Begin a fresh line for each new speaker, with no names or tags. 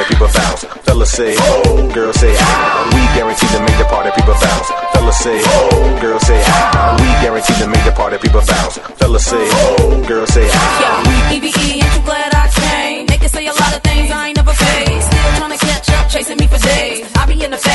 party people bounce. Fellas say, oh, girls say, ah. We guaranteed to make the party people bounce. Fellas say, oh, girls say, ah. We guaranteed to make the party people bounce. Fellas say, oh, girls say, ah.
Yeah, EBE, ain't you glad I came? They can say a lot of things I ain't never faced. Still trying to catch up, chasing me for days. I be in the